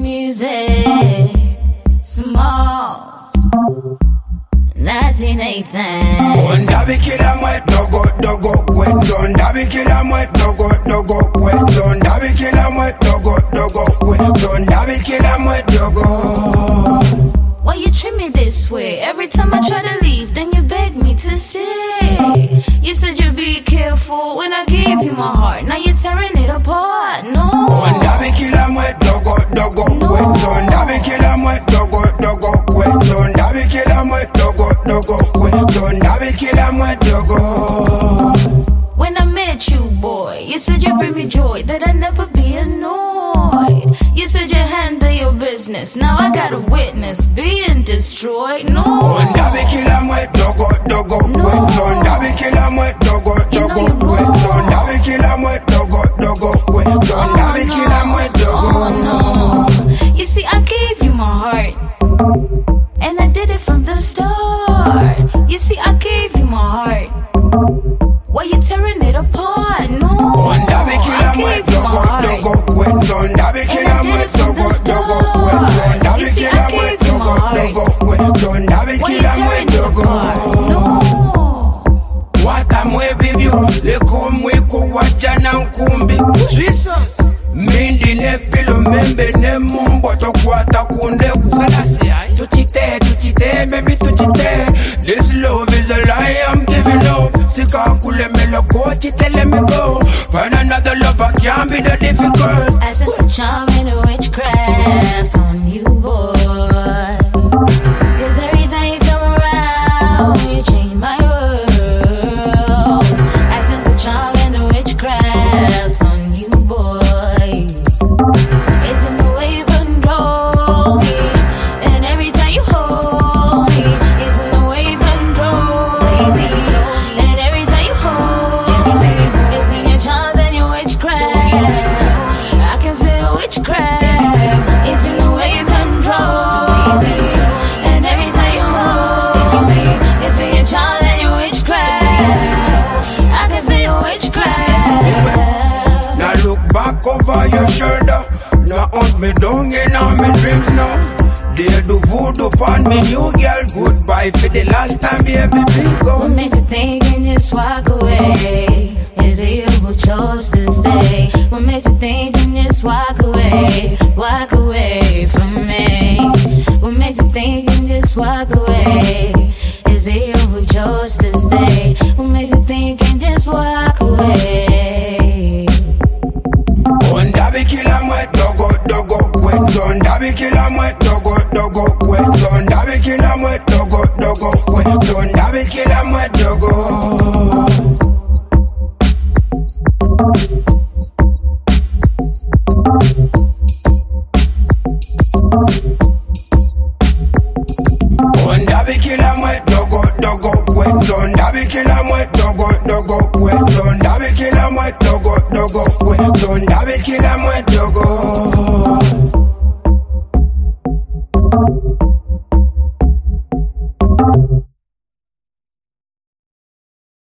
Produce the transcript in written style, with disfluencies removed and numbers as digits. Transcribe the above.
music. Smalls, 1980. Ondabi kila mwe dogo dogo kwezo. Ondabi kila mwe dogo dogo kwezo. Ondabi kila mwe dogo dogo kwezo. Ondabi kila mwe dogo. Why you treat me this way? Every time I try to leave, then you beg me to stay. You said you'd be careful when I gave you my heart. Now you're tearing it apart. No. Ondabi kila mwe dogo dogo kwezo. Ondabi kila mwe dogo dogo kwezo. Ondabi kila mwe dogo dogo kwezo. Ondabi kila mwe dogo. When I met you, boy, you said you'd bring me joy, that I'd never be annoyed. You said you'd handle your business. Now I got a witness being destroyed. No. Ondabi kila mwe dogo dogo kwezo. Ondabi kila mwe dogo dogo kwezo. Ondabi kila mwe dogo dogo kwezo. Ondabi kila mwe dogo. No. You see, I gave you my heart, and I did it from the start. You see, I gave you my heart. Why you tearing it apart? No. Ondabi kila mwe dogo dogo kwezo. Ondabi kila mwe dogo dogo kwezo. Ondabi kila mwe dogo dogo kwezo. Ondabi kila mwe dogo. Wata mwe bibyo leko mwe kuwacha na nkumbi. Jesus. Mindi ne pilo membe ne mumbo tokwata kunde kusalasi ai. Tuchite, baby tuchite. This love is a lie I'm giving up. Sika kule melo go, chite let me go. Find another lover can't be that difficult. I sense the charm and the witchcraft on you, boy. Cause every time you come around, you change my world. I sense the charm and the witchcraft on you, boy. It's in the way you control me, and every time you hold me, it's in the way you control me, and every time you hold me, it's in your charms and your witchcraft. I can feel witchcraft. It's in the way you control me, and every time you hold me, it's in your charms and your witchcraft. I can feel witchcraft. Now look back over your shoulder. Now hunt me down in all my dreams now. They do voodoo upon me, new girl. Goodbye for the last time, baby, be What gone. makes you think and just walk away? Is it you who chose to stay? What makes you think and just walk away from me? What makes you think and just walk away? Is it you who chose to stay? What makes you think and just walk away? Ondabi kila mwe dogo dogo kwezo. Ondabi kila mwe dogo dogo kwezo. Ondabi kila mwe dogo dogo kwezo. Ondabi kila mwe dogo. Ondabi kila mwe dogo dogo kwezo. Ondabi kila mwe dogo dogo kwezo. Ondabi kila mwe dogo dogo kwezo. Ondabi kila mwe dogo.